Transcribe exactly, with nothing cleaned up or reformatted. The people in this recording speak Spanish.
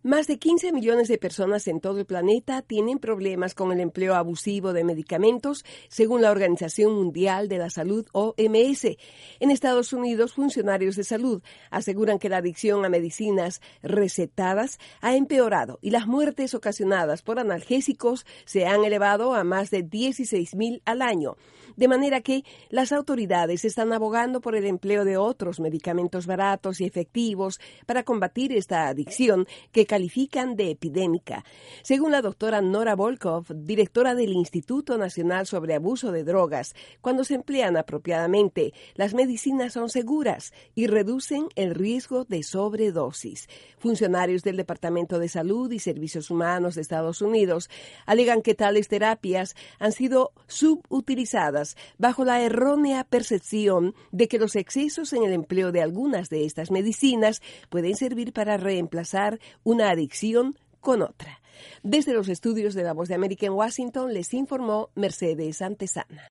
Más de quince millones de personas en todo el planeta tienen problemas con el empleo abusivo de medicamentos, según la Organización Mundial de la Salud, O M S. En Estados Unidos, funcionarios de salud aseguran que la adicción a medicinas recetadas ha empeorado y las muertes ocasionadas por analgésicos se han elevado a más de dieciséis mil al año. De manera que las autoridades están abogando por el empleo de otros medicamentos baratos y efectivos para combatir esta adicción que califican de epidémica. Según la doctora Nora Volkow, directora del Instituto Nacional sobre Abuso de Drogas, cuando se emplean apropiadamente, las medicinas son seguras y reducen el riesgo de sobredosis. Funcionarios del Departamento de Salud y Servicios Humanos de Estados Unidos alegan que tales terapias han sido subutilizadas bajo la errónea percepción de que los excesos en el empleo de algunas de estas medicinas pueden servir para reemplazar una adicción con otra. Desde los estudios de La Voz de América en Washington les informó Mercedes Antesana.